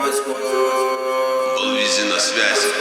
Был везде на связи.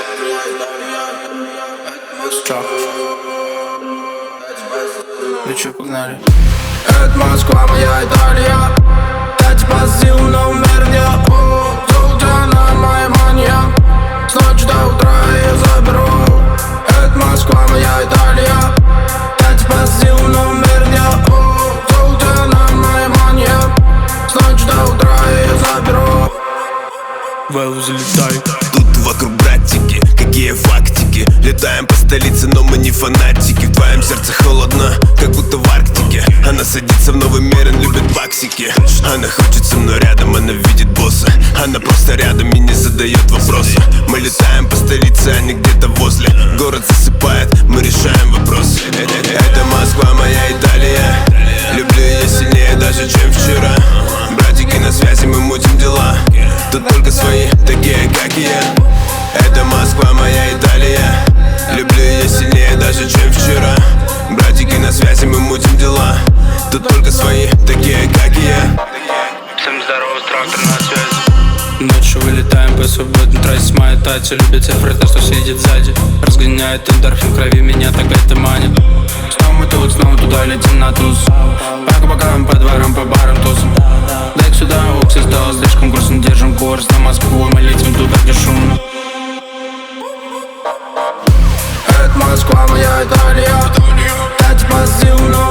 Ну чё, погнали. Это Москва, моя Италия. Я тебя сил, но умер не золото на моей мания. С ночи до утра я заберу. Это Москва, моя Италия. Я тебя сил, но умер не золото на моей мания. С ночи до утра я заберу. Вэлл, залетай. Тут вокруг братики, какие фактики. Летаем по столице, но мы не фанатики. В твоем сердце холодно, как будто в Арктике. Она садится в новый мир, он любит баксики. Она хочет со мной рядом, она видит босса. Она просто рядом и не задает вопросы. Мы летаем по столице, а не где-то возле. Город засыпает, мы решаем вопросы. Это Москва, моя Италия. Люблю ее сильнее даже, чем вчера. Братики на связи, мы мутим дела. Тут только свои, такие как и я. Это Москва, моя Италия. Люблю ее сильнее даже, чем вчера. Братики на связи, мы мутим дела. Тут только свои, такие как и я. Всем здорово, трактор на связи. Ночью вылетаем по свободной трассе. Моя Татя любит цифры, то, что сидит сзади. Разгоняет эндорфин в крови, меня так это манит. Снова мы тут, снова туда летим на туз. По бокам, по дворам, по барам, тусам. Дай сюда, уксус стало слишком грустно. Держим курс на Москву, мы летим туда, где шумно. Это Москва, моя Италия. Я тебя сил, но